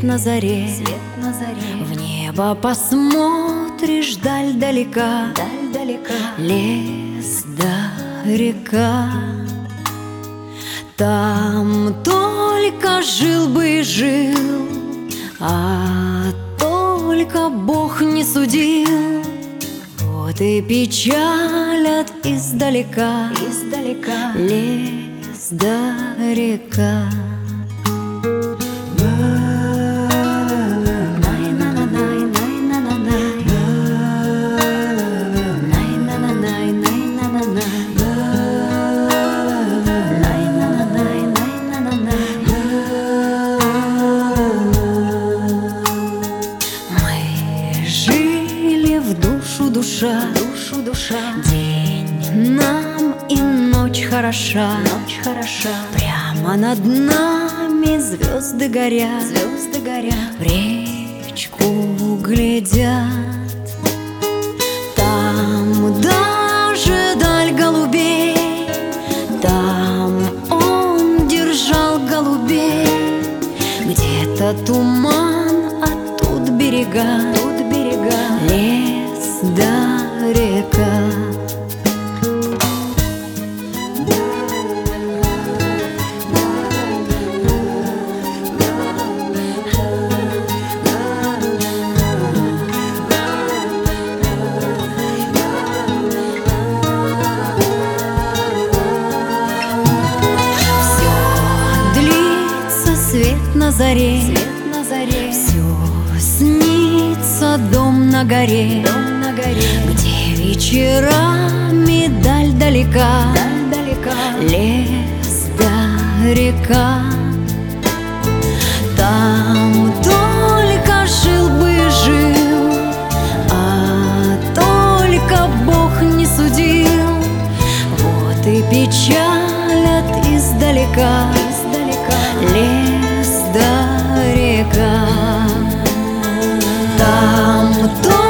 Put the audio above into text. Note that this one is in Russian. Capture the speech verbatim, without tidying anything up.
на заре, свет на заре. в небо посмотришь, даль далека, Даль далека, лес да река. Там только жил бы и жил, а только Бог не судил. Вот и печалят издалека, издалека. лес да река. Душа, Душу душа, день нам и ночь хороша, ночь хороша. прямо над нами звезды горят, Звезды горят, в речку глядят. Там даже даль голубей, там он держал голубей. Где-то туман, а тут берега, тут берега, лес да река. Все длится, свет на заре, свет на заре. все снится, дом на горе, Дом на горе, где вечерами даль далека, даль далека, лес да река. Там только жил бы и жил, а только Бог не судил. Вот и печалят издалека, издалека, лес да река. Там только